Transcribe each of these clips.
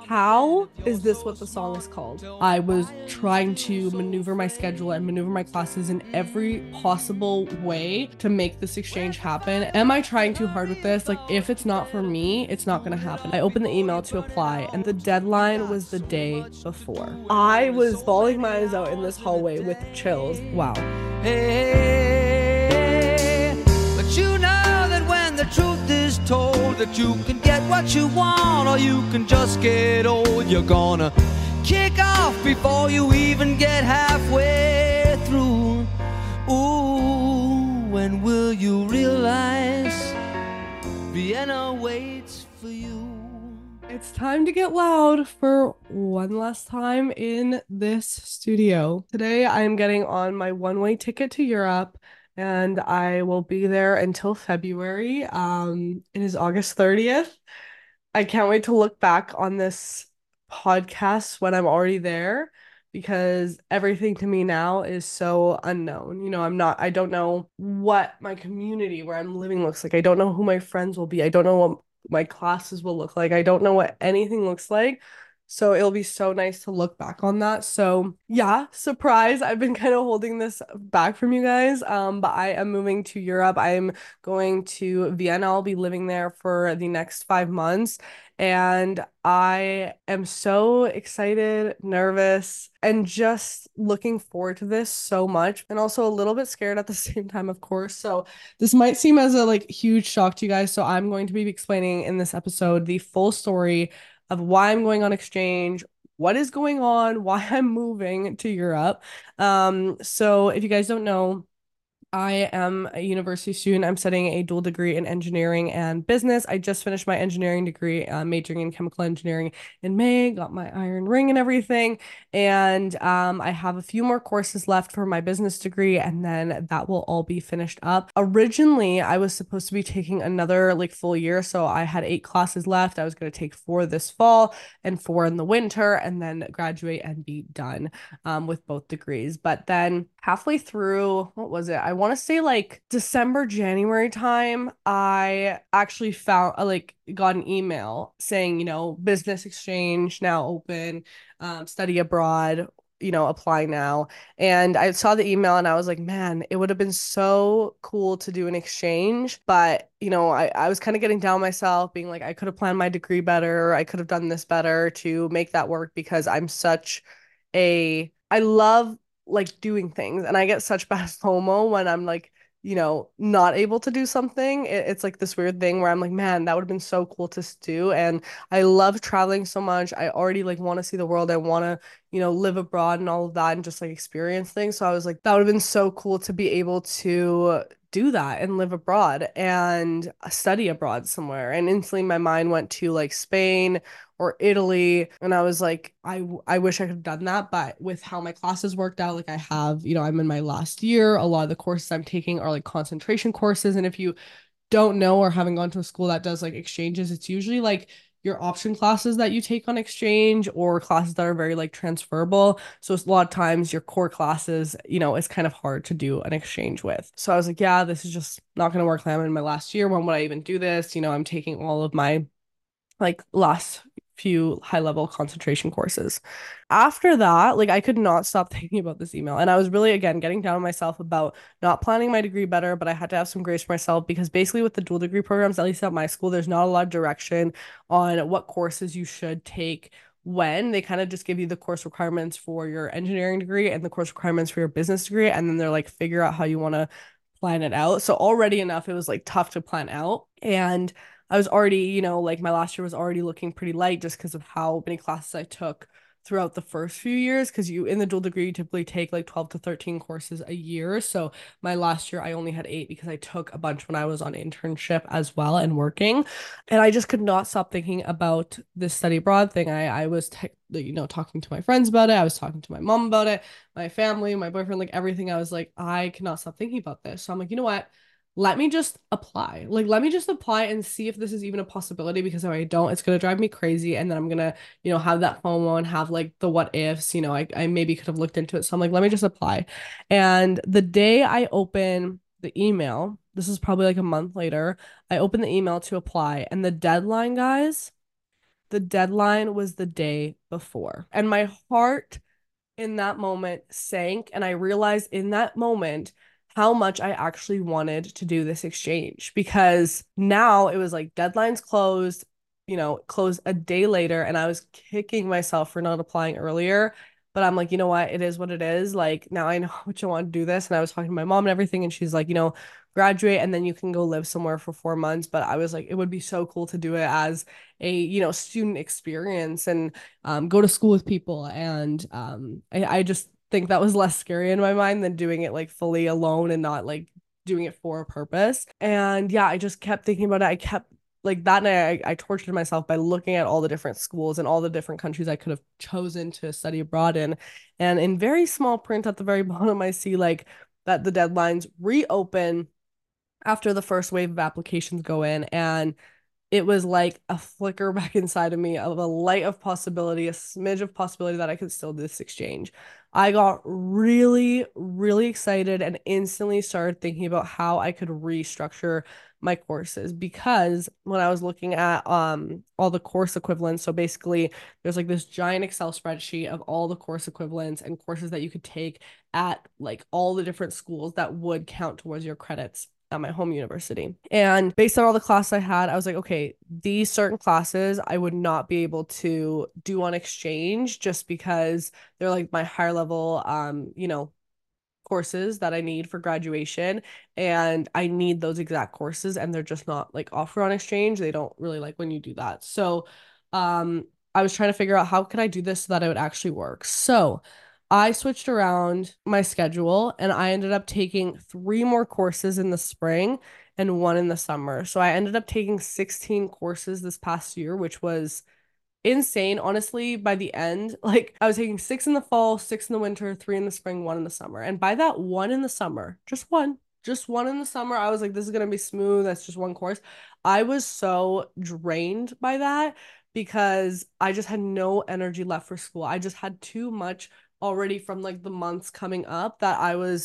How is this what the song is called? I was trying to maneuver my schedule and maneuver my classes in every possible way to make this exchange happen. Am I trying too hard with this? Like, if it's not for me, it's not gonna happen. I opened the email to apply, and the deadline was the day before. I was bawling my eyes out in this hallway with chills. Wow. Hey, but you know that when the truth is told that you can get what you want or you can just get old, you're gonna kick off before you even get halfway through. Ooh, when will you realize Vienna waits for you? It's time to get loud for one last time in this studio. Today, I am getting on my one-way ticket to Europe, and I will be there until February. It is August 30th. I can't wait to look back on this podcast when I'm already there because everything to me now is so unknown. I don't know what my community where I'm living looks like. I don't know who my friends will be. I don't know what my classes will look like. I don't know what anything looks like. So it'll be so nice to look back on that. So yeah, surprise. I've been kind of holding this back from you guys. But I am moving to Europe. I'm going to Vienna. I'll be living there for the next 5 months. And I am so excited, nervous, and just looking forward to this so much. And also a little bit scared at the same time, of course. So this might seem as a huge shock to you guys. So I'm going to be explaining in this episode the full story of why I'm going on exchange, what is going on, why I'm moving to Europe. So if you guys don't know, I am a university student. I'm studying a dual degree in engineering and business. I just finished my engineering degree, majoring in chemical engineering in May, got my iron ring and everything. And I have a few more courses left for my business degree, and then that will all be finished up. Originally, I was supposed to be taking another full year. So I had 8 classes left. I was going to take 4 this fall and 4 in the winter, and then graduate and be done with both degrees. But then halfway through, what was it? I want to say December, January time, I actually found got an email saying, business exchange now open, study abroad, apply now. And I saw the email and I was like, man, it would have been so cool to do an exchange. But, I was kind of getting down on myself, being like, I could have planned my degree better. I could have done this better to make that work because I love doing things and I get such bad FOMO when I'm not able to do something. It's like this weird thing where I'm like, man, that would have been so cool to do. And I love traveling so much. I already want to see the world. I want to, live abroad and all of that and just experience things. So I was like, that would have been so cool to be able to do that and live abroad and study abroad somewhere. And instantly my mind went to Spain or Italy. And I was like, I wish I could have done that. But with how my classes worked out, I have, I'm in my last year. A lot of the courses I'm taking are concentration courses. And if you don't know or haven't gone to a school that does exchanges, it's usually your option classes that you take on exchange or classes that are very transferable. So it's a lot of times your core classes, it's kind of hard to do an exchange with. So I was like, yeah, this is just not going to work. I'm in my last year. When would I even do this? I'm taking all of my last few high level concentration courses. After that, I could not stop thinking about this email. And I was really, again, getting down on myself about not planning my degree better, but I had to have some grace for myself because basically with the dual degree programs, at least at my school, there's not a lot of direction on what courses you should take when. They kind of just give you the course requirements for your engineering degree and the course requirements for your business degree. And then they're figure out how you want to plan it out. So already enough, it was tough to plan out. And I was already, my last year was already looking pretty light just because of how many classes I took throughout the first few years. Because in the dual degree, you typically take 12 to 13 courses a year. So my last year, I only had 8 because I took a bunch when I was on internship as well and working. And I just could not stop thinking about this study abroad thing. I was, talking to my friends about it. I was talking to my mom about it, my family, my boyfriend, everything. I was like, I cannot stop thinking about this. So I'm like, you know what? Let me just apply. Let me just apply and see if this is even a possibility because if I don't, it's gonna drive me crazy. And then I'm gonna, have that FOMO and have the what ifs, I maybe could have looked into it. So I'm like, let me just apply. And the day I open the email, this is probably a month later, I open the email to apply, and the deadline, guys, the deadline was the day before. And my heart in that moment sank. And I realized in that moment how much I actually wanted to do this exchange because now it was like deadlines closed, closed a day later. And I was kicking myself for not applying earlier. But I'm like, you know what? It is what it is. Like, now I know how much I want to do this. And I was talking to my mom and everything. And she's like, graduate and then you can go live somewhere for 4 months. But I was like, it would be so cool to do it as a, student experience and go to school with people. And I just think that was less scary in my mind than doing it like fully alone and not like doing it for a purpose. And yeah, I just kept thinking about it. I kept like that night, I tortured myself by looking at all the different schools and all the different countries I could have chosen to study abroad in. And in very small print at the very bottom, I see like that the deadlines reopen after the first wave of applications go in. And it was like a flicker back inside of me of a light of possibility, a smidge of possibility that I could still do this exchange. I got really, really excited and instantly started thinking about how I could restructure my courses because when I was looking at all the course equivalents, so basically there's like this giant Excel spreadsheet of all the course equivalents and courses that you could take at like all the different schools that would count towards your credits at my home university. And based on all the classes I had, I was like, okay, these certain classes I would not be able to do on exchange just because they're like my higher level courses that I need for graduation and I need those exact courses and they're just not like offered on exchange. They don't really like when you do that. So I was trying to figure out how could I do this so that it would actually work. So I switched around my schedule and I ended up taking three more courses in the spring and one in the summer. So I ended up taking 16 courses this past year, which was insane. Honestly, by the end, like I was taking six in the fall, six in the winter, three in the spring, one in the summer. And by that one in the summer, just one in the summer, I was like, this is gonna be smooth. That's just one course. I was so drained by that because I just had no energy left for school. I just had too much already from like the months coming up that I was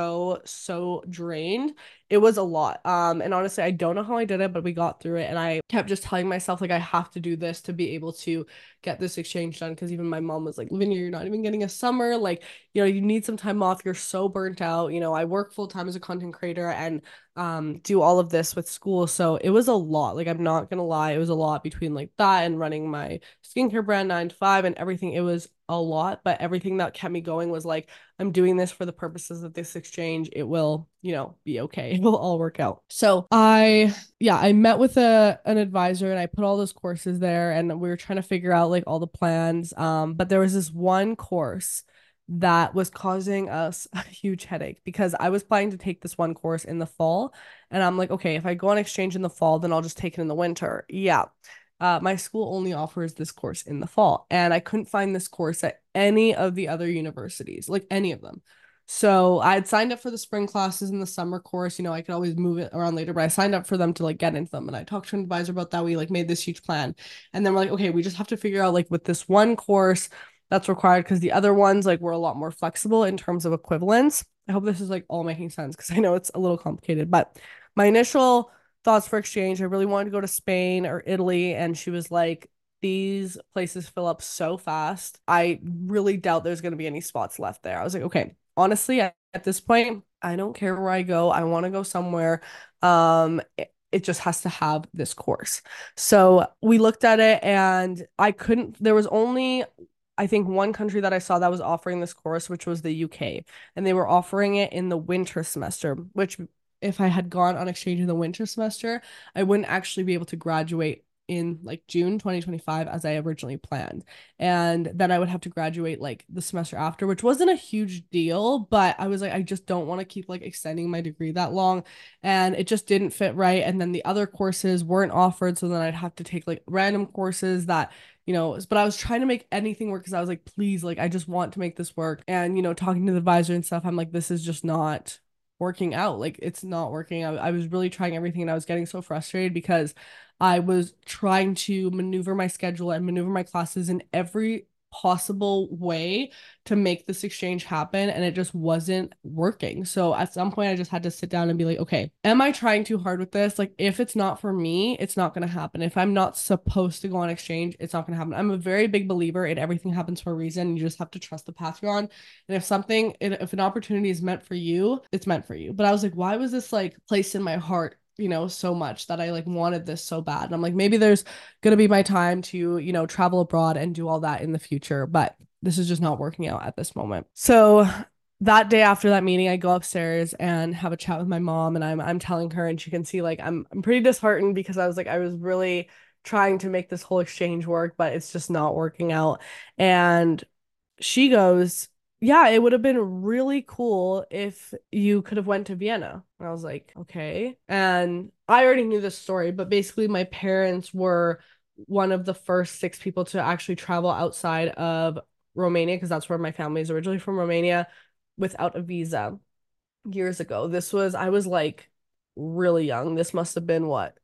so drained. It was a lot. And honestly, I don't know how I did it, but we got through it. And I kept just telling myself like I have to do this to be able to get this exchange done. Because even my mom was like, Lavinia, you're not even getting a summer. Like, you need some time off. You're so burnt out. I work full time as a content creator and do all of this with school. So it was a lot. Like I'm not gonna lie, it was a lot between like that and running my skincare brand 9 to 5 and everything. It was a lot, but everything that kept me going was like, I'm doing this for the purposes of this exchange. It will, be okay. It will all work out. So I met with an advisor and I put all those courses there and we were trying to figure out like all the plans. But there was this one course that was causing us a huge headache because I was planning to take this one course in the fall. And I'm like, okay, if I go on exchange in the fall, then I'll just take it in the winter. Yeah. My school only offers this course in the fall, and I couldn't find this course at any of the other universities, like any of them. So I had signed up for the spring classes and the summer course. I could always move it around later, but I signed up for them to like get into them. And I talked to an advisor about that. We like made this huge plan. And then we're like, okay, we just have to figure out like with this one course that's required because the other ones like were a lot more flexible in terms of equivalence. I hope this is like all making sense because I know it's a little complicated, but my initial thoughts for exchange, I really wanted to go to Spain or Italy. And she was like, these places fill up so fast. I really doubt there's going to be any spots left there. I was like, okay, honestly, at this point, I don't care where I go. I want to go somewhere. It just has to have this course. So we looked at it and there was only I think one country that I saw that was offering this course, which was the UK, and they were offering it in the winter semester, which if I had gone on exchange in the winter semester, I wouldn't actually be able to graduate in like June 2025 as I originally planned. And then I would have to graduate like the semester after, which wasn't a huge deal, but I was like, I just don't want to keep like extending my degree that long. And it just didn't fit right. And then the other courses weren't offered. So then I'd have to take like random courses that but I was trying to make anything work because I was like, please, like, I just want to make this work. And, talking to the advisor and stuff, I'm like, this is just not working out. Like, it's not working. I was really trying everything and I was getting so frustrated because I was trying to maneuver my schedule and maneuver my classes in every possible way to make this exchange happen, and it just wasn't working. So at some point I just had to sit down and be like, okay, am I trying too hard with this? Like if it's not for me, it's not going to happen. If I'm not supposed to go on exchange, it's not going to happen. I'm a very big believer in everything happens for a reason. You just have to trust the path you're on. And if an opportunity is meant for you, it's meant for you. But I was like, why was this like placed in my heart, so much that I like wanted this so bad? And I'm like, maybe there's gonna be my time to, travel abroad and do all that in the future. But this is just not working out at this moment. So that day after that meeting, I go upstairs and have a chat with my mom, and I'm telling her, and she can see like I'm pretty disheartened because I was like I was really trying to make this whole exchange work, but it's just not working out. And she goes, "Yeah, it would have been really cool if you could have went to Vienna." And I was like, "Okay." And I already knew this story, but basically my parents were one of the first six people to actually travel outside of Romania, because that's where my family is originally from, Romania, without a visa years ago. I was like really young. This must have been what,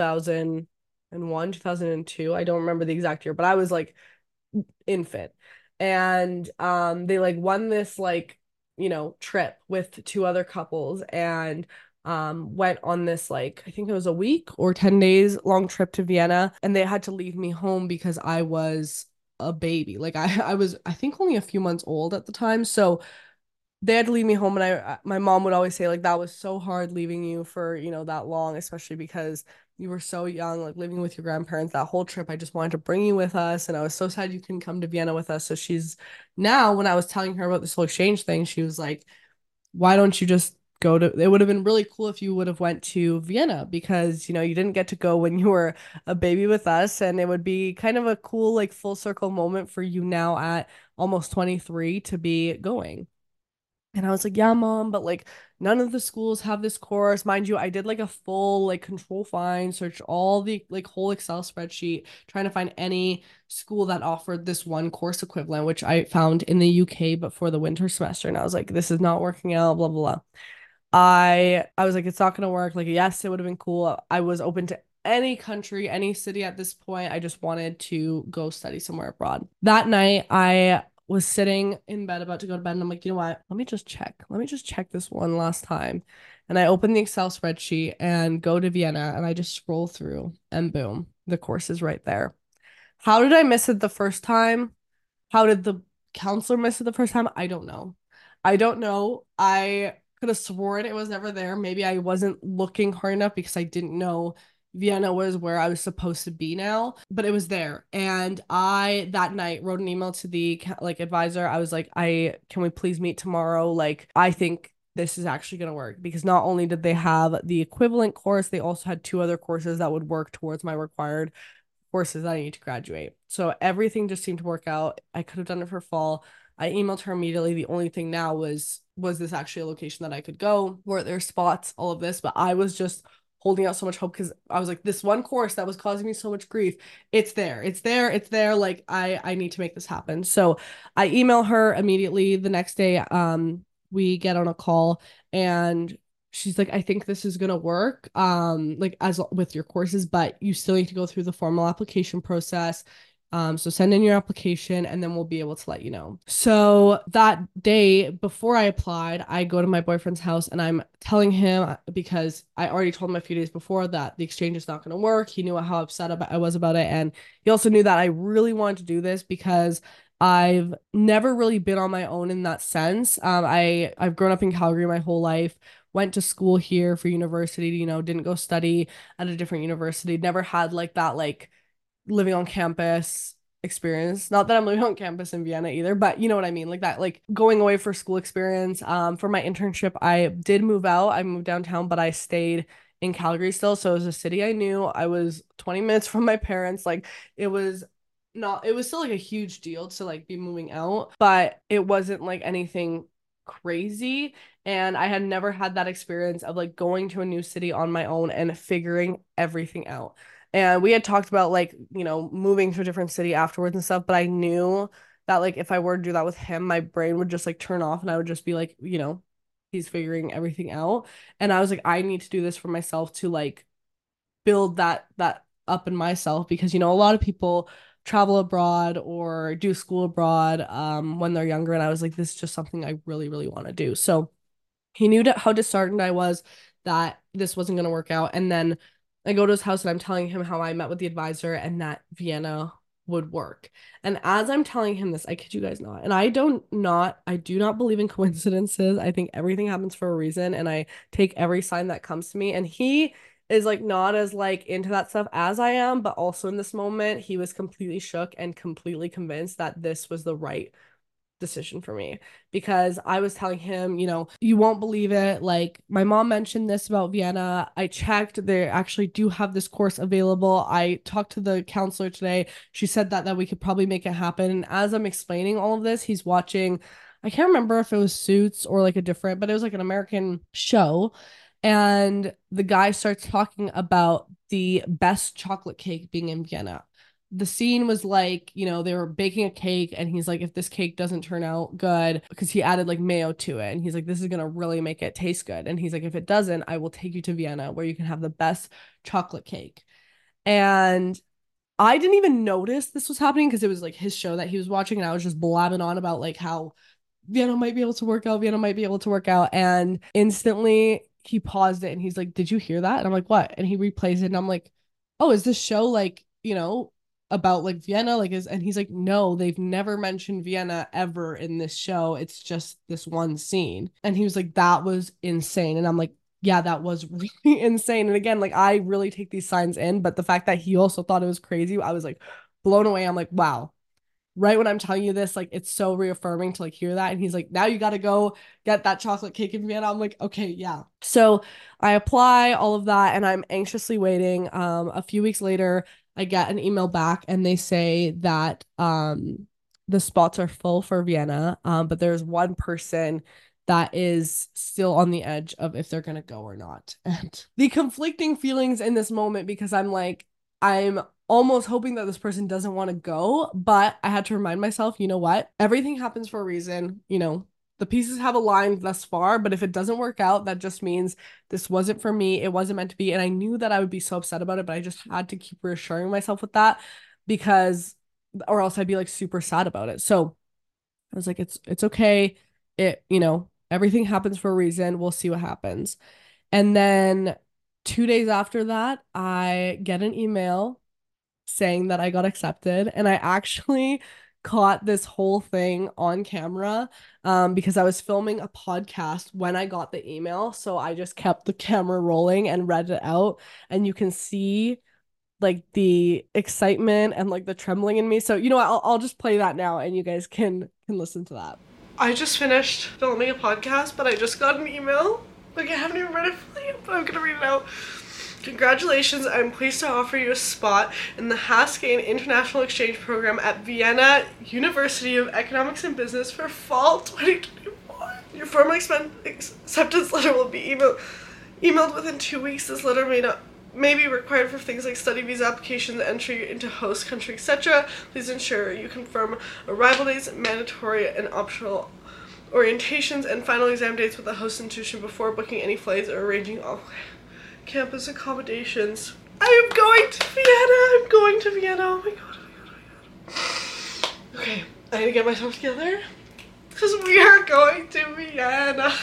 2001, 2002. I don't remember the exact year, but I was like infant. And they like won this like, trip with two other couples, and went on this like I think it was a week or 10 days long trip to Vienna, and they had to leave me home because I was a baby. Like I was I think only a few months old at the time. So they had to leave me home, and my mom would always say like that was so hard leaving you for, that long, especially because you were so young, like living with your grandparents that whole trip. I just wanted to bring you with us, and I was so sad you couldn't come to Vienna with us. So she's now, when I was telling her about this whole exchange thing, she was like, why don't you just go to, it would have been really cool if you would have went to Vienna, because you didn't get to go when you were a baby with us, and it would be kind of a cool like full circle moment for you now at almost 23 to be going. And I was like, yeah, mom, but like none of the schools have this course. Mind you, I did like a full like control find, search all the like whole Excel spreadsheet, trying to find any school that offered this one course equivalent, which I found in the UK, but for the winter semester. And I was like, this is not working out, blah, blah, blah. I was like, it's not gonna work. Like, yes, it would have been cool. I was open to any country, any city at this point. I just wanted to go study somewhere abroad. That night, I was sitting in bed about to go to bed, and I'm like, you know what? Let me just check. Let me just check this one last time. And I open the Excel spreadsheet and go to Vienna, and I just scroll through, and boom, the course is right there. How did I miss it the first time? How did the counselor miss it the first time? I don't know. I don't know. I could have sworn it was never there. Maybe I wasn't looking hard enough because I didn't know Vienna was where I was supposed to be now, but it was there. And I that night wrote an email to the like advisor. I was like, I can we please meet tomorrow? Like, I think this is actually going to work, because not only did they have the equivalent course, they also had two other courses that would work towards my required courses that I need to graduate. So everything just seemed to work out. I could have done it for fall. I emailed her immediately. The only thing now was this actually a location that I could go? Were there spots? All of this, but I was just holding out so much hope because I was like, this one course that was causing me so much grief, it's there. It's there. It's there. Like I need to make this happen. So I email her immediately the next day. We get on a call, and she's like, I think this is gonna work, like as with your courses, but you still need to go through the formal application process. So send in your application, and then we'll be able to let you know. So that day before I applied, I go to my boyfriend's house, and I'm telling him, because I already told him a few days before that the exchange is not going to work. He knew how upset I was about it. And he also knew that I really wanted to do this because I've never really been on my own in that sense. I've grown up in Calgary my whole life, went to school here for university, didn't go study at a different university, never had like that like living on campus experience. Not that I'm living on campus in Vienna either, but you know what I mean? Like that, like going away for school experience. For my internship, I did move out. I moved downtown, but I stayed in Calgary still. So it was a city I knew. I was 20 minutes from my parents. Like it was not, it was still like a huge deal to like be moving out, but it wasn't like anything crazy. And I had never had that experience of like going to a new city on my own and figuring everything out. And we had talked about like, moving to a different city afterwards and stuff, but I knew that like if I were to do that with him, my brain would just like turn off, and I would just be like, he's figuring everything out. And I was like, I need to do this for myself to like build that up in myself, because a lot of people travel abroad or do school abroad when they're younger. And I was like, this is just something I really, really want to do. So he knew how disheartened I was that this wasn't going to work out. And then I go to his house and I'm telling him how I met with the advisor and that Vienna would work. And as I'm telling him this, I kid you guys not. And I do not believe in coincidences. I think everything happens for a reason. And I take every sign that comes to me. And he is like not as like into that stuff as I am, but also in this moment, he was completely shook and completely convinced that this was the right decision for me because I was telling him, you won't believe it. Like, my mom mentioned this about Vienna. I checked, they actually do have this course available. I talked to the counselor today. She said that we could probably make it happen. And as I'm explaining all of this, he's watching, I can't remember if it was Suits or like a different, but it was like an American show. And the guy starts talking about the best chocolate cake being in Vienna. The scene was like, they were baking a cake and he's like, if this cake doesn't turn out good, because he added like mayo to it. And he's like, this is going to really make it taste good. And he's like, if it doesn't, I will take you to Vienna where you can have the best chocolate cake. And I didn't even notice this was happening because it was like his show that he was watching. And I was just blabbing on about like how Vienna might be able to work out. Vienna might be able to work out. And instantly he paused it and he's like, did you hear that? And I'm like, what? And he replays it. And I'm like, oh, is this show like, about like Vienna? Like, and he's like, no, they've never mentioned Vienna ever in this show. It's just this one scene. And he was like, that was insane. And I'm like, yeah, that was really insane. And again, like, I really take these signs in, but the fact that he also thought it was crazy, I was like blown away. I'm like, wow, right when I'm telling you this, like, it's so reaffirming to like hear that. And he's like, now you got to go get that chocolate cake in Vienna. I'm like, okay, yeah. So I apply all of that and I'm anxiously waiting. A few weeks later, I get an email back and they say that the spots are full for Vienna, but there's one person that is still on the edge of if they're going to go or not. And the conflicting feelings in this moment because I'm like, I'm almost hoping that this person doesn't want to go, but I had to remind myself, you know what? Everything happens for a reason. The pieces have aligned thus far, but if it doesn't work out, that just means this wasn't for me. It wasn't meant to be. And I knew that I would be so upset about it, but I just had to keep reassuring myself with that because, or else I'd be like super sad about it. So I was like, it's okay. Everything happens for a reason. We'll see what happens. And then 2 days after that, I get an email saying that I got accepted. And I actually caught this whole thing on camera because I was filming a podcast when I got the email. So I just kept the camera rolling and read it out. And you can see like the excitement and like the trembling in me. So I'll just play that now and you guys can listen to that. I just finished filming a podcast, but I just got an email. Like, I haven't even read it fully, but I'm gonna read it out. Congratulations, I'm pleased to offer you a spot in the Haskell International Exchange Program at Vienna University of Economics and Business for fall 2024. Your formal acceptance letter will be emailed within 2 weeks. This letter may be required for things like study visa applications, entry into host country, etc. Please ensure you confirm arrival dates, mandatory and optional orientations, and final exam dates with the host institution before booking any flights or arranging all campus accommodations. I am going to Vienna. I'm going to Vienna. Oh my god. Oh my god. Oh my god. Okay, I need to get myself together because we are going to Vienna.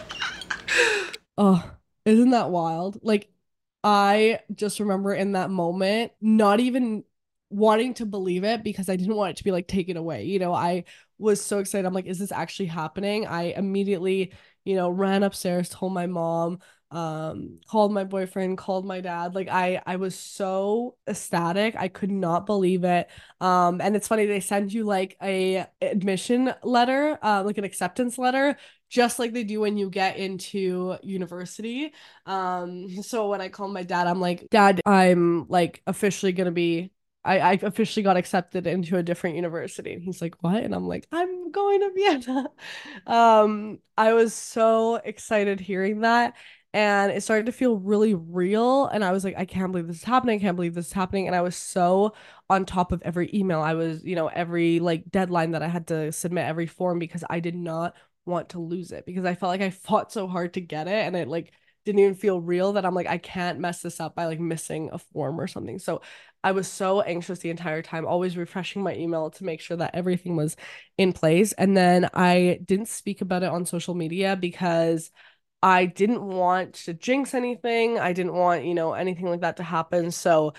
Oh, isn't that wild? Like, I just remember in that moment not even wanting to believe it because I didn't want it to be like taken away. I was so excited. I'm like, is this actually happening? I immediately, ran upstairs, told my mom, called my boyfriend, called my dad. Like, I was so ecstatic. I could not believe it. And it's funny, they send you like a admission letter, like an acceptance letter, just like they do when you get into university. So when I called my dad, I'm like, Dad, I'm like officially gonna be I officially got accepted into a different university. And he's like, what? And I'm like, I'm going to Vienna. I was so excited hearing that. And it started to feel really real. And I was like, I can't believe this is happening. I can't believe this is happening. And I was so on top of every email. I was, every like deadline that I had to submit every form because I did not want to lose it because I felt like I fought so hard to get it and it like didn't even feel real, that I'm like, I can't mess this up by like missing a form or something. So I was so anxious the entire time, always refreshing my email to make sure that everything was in place. And then I didn't speak about it on social media because I didn't want to jinx anything. I didn't want, anything like that to happen. So,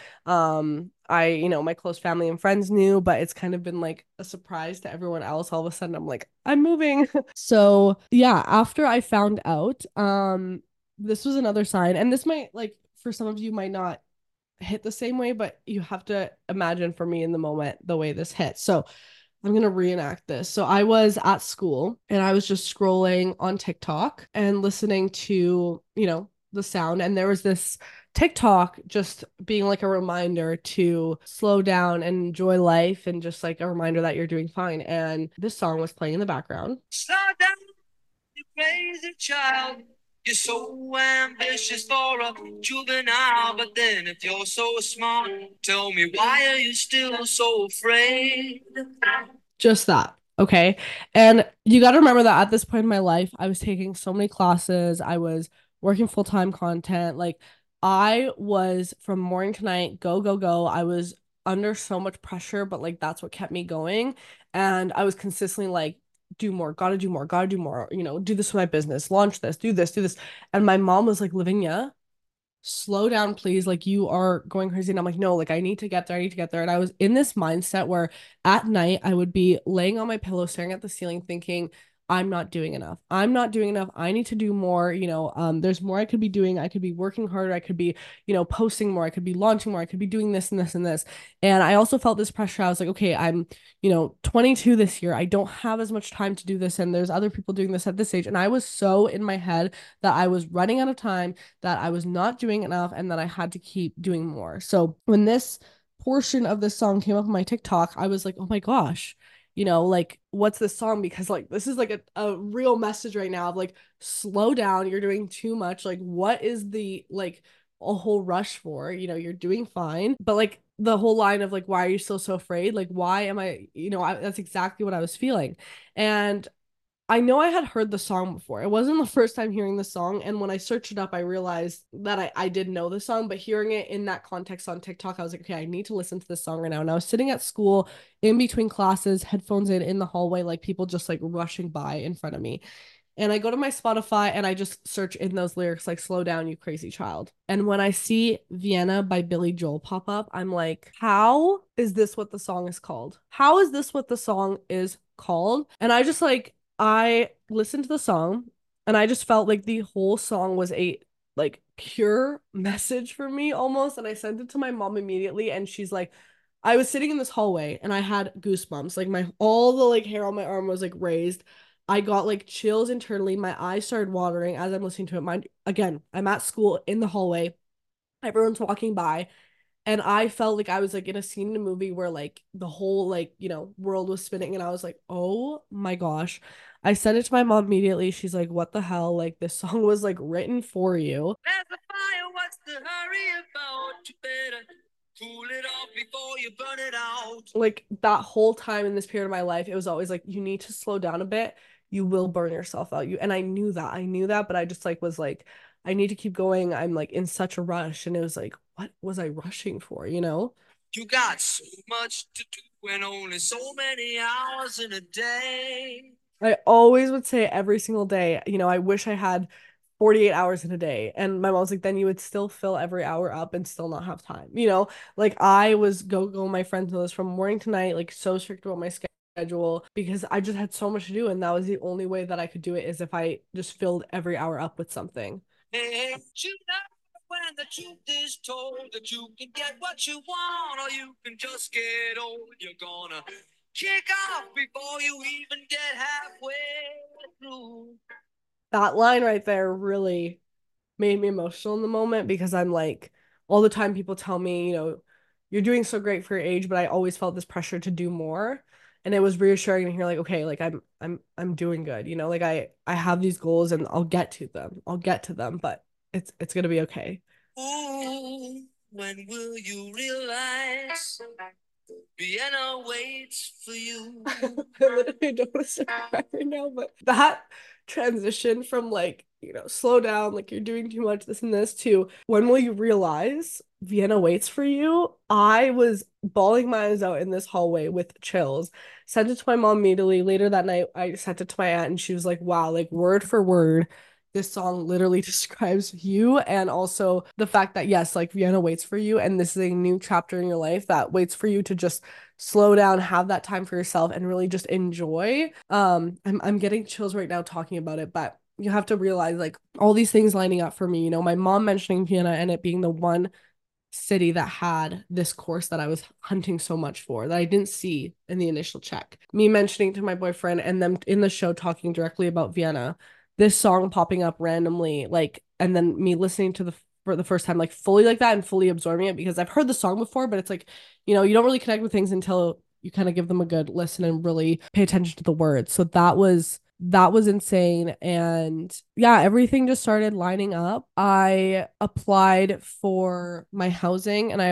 my close family and friends knew, but it's kind of been like a surprise to everyone else. All of a sudden, I'm like, I'm moving. So, yeah, after I found out, this was another sign, and this might like for some of you might not hit the same way, but you have to imagine for me in the moment the way this hit. So, I'm gonna reenact this. So I was at school and I was just scrolling on TikTok and listening to, the sound. And there was this TikTok just being like a reminder to slow down and enjoy life and just like a reminder that you're doing fine. And this song was playing in the background. Slow down, you crazy child. You're so ambitious for a juvenile, but then if you're so smart, tell me why are you still so afraid? Just that. Okay. And you got to remember that at this point in my life, I was taking so many classes. I was working full-time content. Like I was from morning to night, go, go, go. I was under so much pressure, but like that's what kept me going. And I was consistently like, do more, gotta do more, gotta do more, do this with my business, launch this, do this, do this. And my mom was like, Lavinia, slow down, please. Like you are going crazy. And I'm like, no, like I need to get there. I need to get there. And I was in this mindset where at night I would be laying on my pillow, staring at the ceiling, thinking, I'm not doing enough. I'm not doing enough. I need to do more. There's more I could be doing. I could be working harder. I could be, posting more. I could be launching more. I could be doing this and this and this. And I also felt this pressure. I was like, okay, I'm, 22 this year. I don't have as much time to do this. And there's other people doing this at this age. And I was so in my head that I was running out of time, that I was not doing enough, and that I had to keep doing more. So when this portion of this song came up on my TikTok, I was like, oh my gosh, like what's this song? Because like this is like a real message right now of like, slow down, you're doing too much. Like, what is the like a whole rush for? You're doing fine. But like the whole line of like, why are you still so afraid? Like, why am that's exactly what I was feeling. And I know I had heard the song before. It wasn't the first time hearing the song. And when I searched it up, I realized that I did know the song, but hearing it in that context on TikTok, I was like, okay, I need to listen to this song right now. And I was sitting at school in between classes, headphones in the hallway, like people just like rushing by in front of me. And I go to my Spotify and I just search in those lyrics like, slow down, you crazy child. And when I see Vienna by Billy Joel pop up, I'm like, how is this what the song is called? How is this what the song is called? And I listened to the song and I just felt like the whole song was a like pure message for me almost. And I sent it to my mom immediately and she's like, I was sitting in this hallway and I had goosebumps. Like my all the like hair on my arm was like raised. I got like chills internally. My eyes started watering as I'm listening to it. Again, I'm at school in the hallway. Everyone's walking by. And I felt like I was like in a scene in a movie where like the whole like, world was spinning. And I was like, oh my gosh. I sent it to my mom immediately. She's like, what the hell? Like this song was like written for you. There's a fire, what's the hurry about? You better cool it off before you burn it out. Like that whole time in this period of my life, it was always like, you need to slow down a bit. You will burn yourself out. And I knew that. I knew that, but I just like was like, I need to keep going. I'm like in such a rush. And it was like, what was I rushing for, You got so much to do and only so many hours in a day. I always would say every single day, I wish I had 48 hours in a day. And my mom's like, then you would still fill every hour up and still not have time. Like I was go, my friends know this from morning to night, like so strict about my schedule because I just had so much to do. And that was the only way that I could do it is if I just filled every hour up with something. Hey, you know when the truth is told that you can get what you want or you can just get old, you're gonna kick off before you even get halfway through. That line right there really made me emotional in the moment because I'm like, all the time people tell me, you're doing so great for your age, but I always felt this pressure to do more. And it was reassuring to hear like, okay, like I'm doing good, like I have these goals and I'll get to them. I'll get to them, but it's gonna be okay. Ooh, when will you realize Vienna waits for you? I literally don't want to start crying right now, but that transition from like slow down, like you're doing too much, this and this, to when will you realize Vienna waits for you? I was bawling my eyes out in this hallway with chills. Sent it to my mom immediately. Later that night, I sent it to my aunt, and she was like, wow, like word for word, this song literally describes you, and also the fact that, yes, like Vienna waits for you, and this is a new chapter in your life that waits for you to just slow down, have that time for yourself, and really just enjoy. I'm getting chills right now talking about it, but you have to realize like all these things lining up for me. My mom mentioning Vienna and it being the one city that had this course that I was hunting so much for that I didn't see in the initial check. Me mentioning to my boyfriend and them in the show talking directly about Vienna, this song popping up randomly, like, and then me listening to the for the first time, like fully like that and fully absorbing it because I've heard the song before, but it's like, you don't really connect with things until you kind of give them a good listen and really pay attention to the words. So that was insane. And yeah, everything just started lining up. I applied for my housing and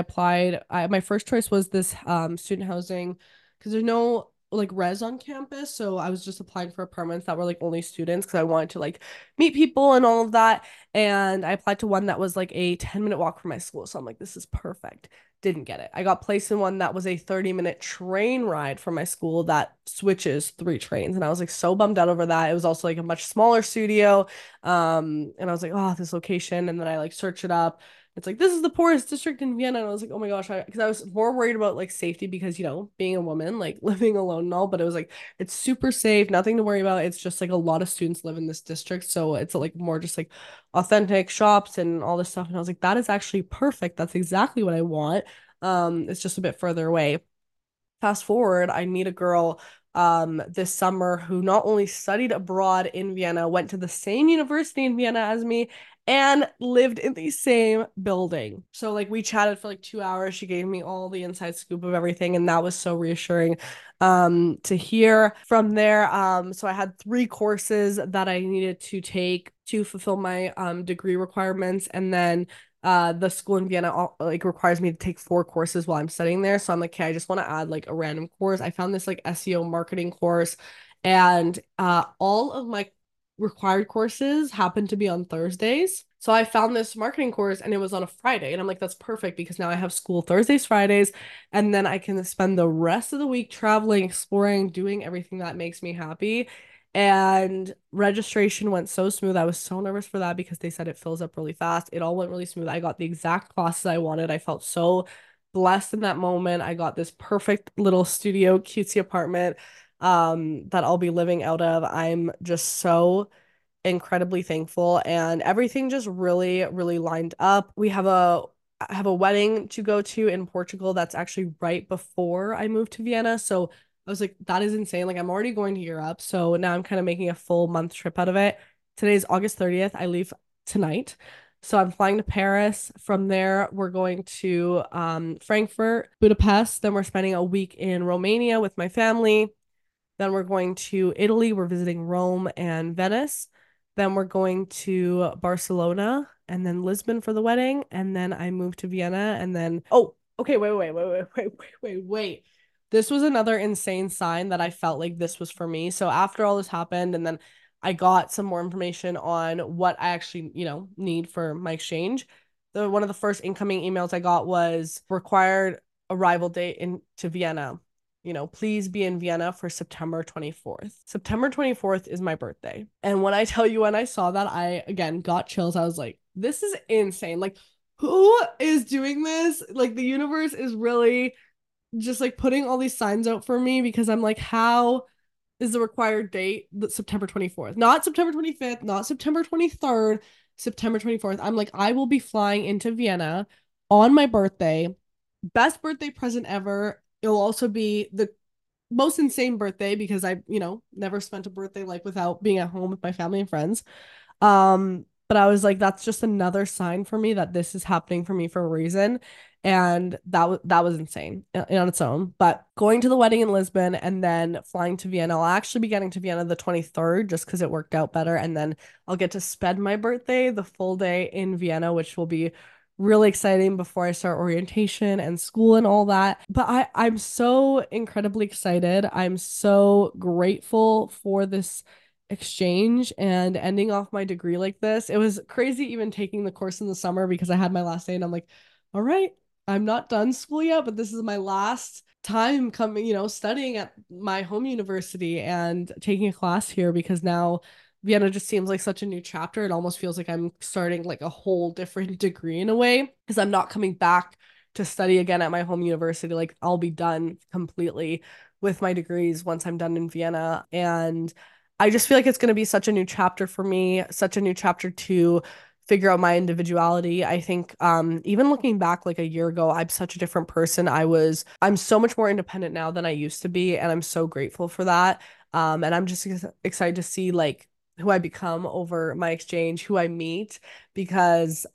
my first choice was this student housing because there's no like res on campus. So I was just applying for apartments that were like only students because I wanted to like meet people and all of that. And I applied to one that was like a 10-minute walk from my school. So I'm like, this is perfect. Didn't get it. I got placed in one that was a 30-minute train ride from my school that switches 3 trains. And I was like so bummed out over that. It was also like a much smaller studio. And I was like, oh, this location. And then I like search it up. It's like, this is the poorest district in Vienna. And I was like, oh my gosh, because I was more worried about like safety because, being a woman, like living alone and all, but it was like, it's super safe, nothing to worry about. It's just like a lot of students live in this district. So it's like more just like authentic shops and all this stuff. And I was like, that is actually perfect. That's exactly what I want. It's just a bit further away. Fast forward, I meet a girl this summer who not only studied abroad in Vienna, went to the same university in Vienna as me, and lived in the same building. So like we chatted for like 2 hours. She gave me all the inside scoop of everything, and that was so reassuring to hear. From there, so I had 3 courses that I needed to take to fulfill my degree requirements, and then the school in Vienna like requires me to take 4 courses while I'm studying there. So I'm like, okay, I just want to add like a random course. I found this like SEO marketing course, and all of my required courses happen to be on Thursdays. So I found this marketing course and it was on a Friday. And I'm like, that's perfect because now I have school Thursdays, Fridays, and then I can spend the rest of the week traveling, exploring, doing everything that makes me happy. And registration went so smooth. I was so nervous for that because they said it fills up really fast. It all went really smooth. I got the exact classes I wanted. I felt so blessed in that moment. I got this perfect little studio, cutesy apartment that I'll be living out of. I'm just so incredibly thankful and everything just really really lined up. I have a wedding to go to in Portugal that's actually right before I moved to Vienna. So I was like, that is insane. Like I'm already going to Europe. So now I'm kind of making a full month trip out of it. Today's August 30th. I leave tonight. So I'm flying to Paris. From there, we're going to Frankfurt, Budapest. Then we're spending a week in Romania with my family. Then we're going to Italy. We're visiting Rome and Venice. Then we're going to Barcelona and then Lisbon for the wedding. And then I moved to Vienna. And then, oh, okay, wait. This was another insane sign that I felt like this was for me. So after all this happened, and then I got some more information on what I actually, need for my exchange. One of the first incoming emails I got was required arrival date into Vienna. Please be in Vienna for September 24th. September 24th is my birthday. And when I tell you, when I saw that, I again got chills. I was like, this is insane. Like, who is doing this? Like, the universe is really just like putting all these signs out for me because I'm like, how is the required date September 24th? Not September 25th, not September 23rd, September 24th. I'm like, I will be flying into Vienna on my birthday. Best birthday present ever. It'll also be the most insane birthday because I, never spent a birthday like without being at home with my family and friends. But I was like, that's just another sign for me that this is happening for me for a reason. And that was insane on its own. But going to the wedding in Lisbon and then flying to Vienna, I'll actually be getting to Vienna the 23rd just because it worked out better. And then I'll get to spend my birthday the full day in Vienna, which will be really exciting before I start orientation and school and all that. But I'm so incredibly excited. I'm so grateful for this exchange and ending off my degree like this. It was crazy even taking the course in the summer because I had my last day and I'm like, all right, I'm not done school yet, but this is my last time coming, studying at my home university and taking a class here because now Vienna just seems like such a new chapter. It almost feels like I'm starting like a whole different degree in a way because I'm not coming back to study again at my home university. Like I'll be done completely with my degrees once I'm done in Vienna. And I just feel like it's going to be such a new chapter for me, such a new chapter to figure out my individuality. I think even looking back like a year ago, I'm such a different person. I'm so much more independent now than I used to be, and I'm so grateful for that. And I'm just excited to see like who I become over my exchange, who I meet, because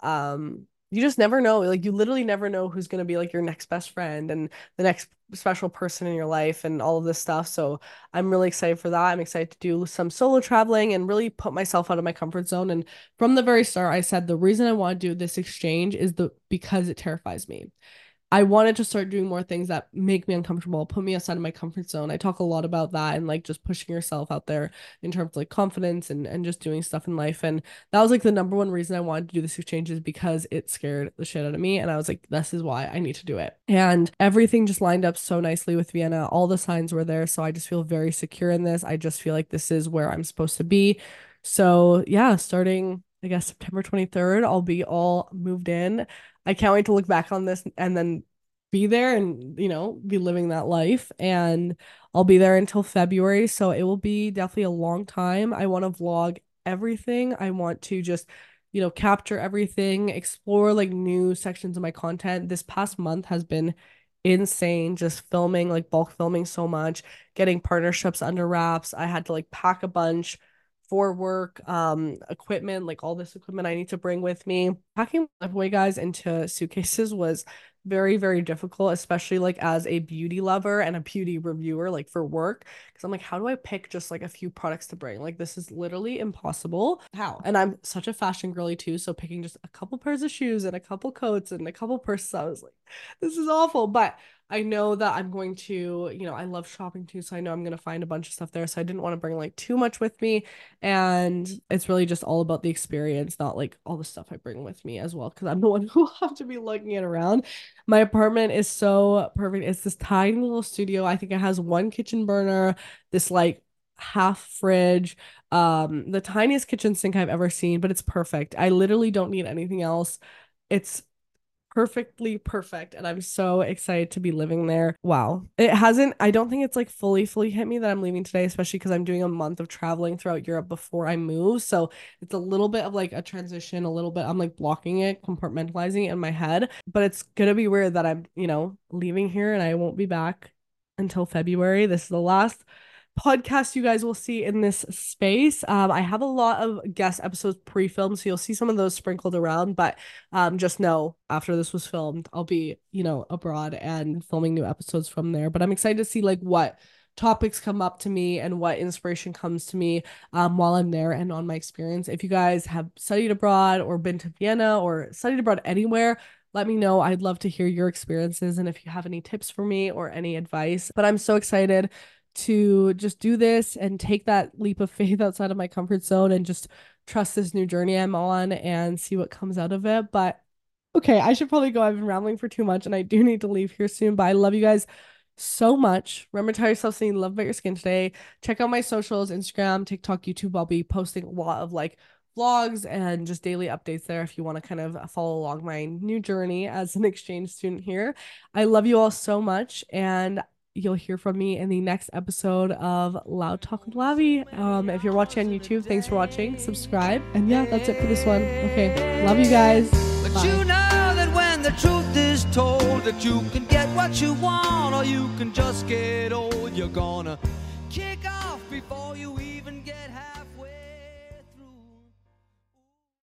you just never know. Like you literally never know who's going to be like your next best friend and the next special person in your life and all of this stuff. So I'm really excited for that. I'm excited to do some solo traveling and really put myself out of my comfort zone. And from the very start, I said the reason I want to do this exchange is because it terrifies me. I wanted to start doing more things that make me uncomfortable, put me outside of my comfort zone. I talk a lot about that and like just pushing yourself out there in terms of like confidence and just doing stuff in life. And that was like the number one reason I wanted to do this exchange is because it scared the shit out of me. And I was like, this is why I need to do it. And everything just lined up so nicely with Vienna. All the signs were there. So I just feel very secure in this. I just feel like this is where I'm supposed to be. So yeah, starting I guess September 23rd, I'll be all moved in. I can't wait to look back on this and then be there and, be living that life. And I'll be there until February. So it will be definitely a long time. I want to vlog everything. I want to just, capture everything, explore like new sections of my content. This past month has been insane, just filming, like bulk filming so much, getting partnerships under wraps. I had to like pack a bunch for work, equipment, like all this equipment I need to bring with me. Packing my away guys into suitcases was very, very difficult, especially like as a beauty lover and a beauty reviewer, like for work. Because I'm like, how do I pick just like a few products to bring? Like, this is literally impossible. How? And I'm such a fashion girly too. So picking just a couple pairs of shoes and a couple coats and a couple purses, I was like, this is awful. But I know that I'm going to, I love shopping too. So I know I'm going to find a bunch of stuff there. So I didn't want to bring like too much with me. And it's really just all about the experience, not like all the stuff I bring with me as well. Cause I'm the one who will have to be lugging it around. My apartment is so perfect. It's this tiny little studio. I think it has one kitchen burner, this like half fridge, the tiniest kitchen sink I've ever seen, but it's perfect. I literally don't need anything else. It's perfectly perfect and I'm so excited to be living there. Wow. I don't think it's like fully hit me that I'm leaving today, especially because I'm doing a month of traveling throughout Europe before I move. So it's a little bit of like a transition, a little bit I'm like blocking it, compartmentalizing it in my head, but it's gonna be weird that I'm, leaving here and I won't be back until February. This is the last podcast you guys will see in this space. I have a lot of guest episodes pre-filmed, so you'll see some of those sprinkled around, but just know after this was filmed, I'll be, abroad and filming new episodes from there. But I'm excited to see like what topics come up to me and what inspiration comes to me while I'm there and on my experience. If you guys have studied abroad or been to Vienna or studied abroad anywhere, let me know. I'd love to hear your experiences and if you have any tips for me or any advice. But I'm so excited to just do this and take that leap of faith outside of my comfort zone and just trust this new journey I'm on and see what comes out of it. But okay, I should probably go. I've been rambling for too much and I do need to leave here soon. But I love you guys so much. Remember to tell yourself something you love about your skin today. Check out my socials, Instagram, TikTok, YouTube. I'll be posting a lot of like vlogs and just daily updates there if you want to kind of follow along my new journey as an exchange student here. I love you all so much and you'll hear from me in the next episode of Loud Talk with Lavi. If you're watching on YouTube, thanks for watching. Subscribe. And yeah, that's it for this one. Okay. Love you guys. But Bye. you know that when the truth is told that you can get what you want or you can just get old, you're gonna kick off before you even get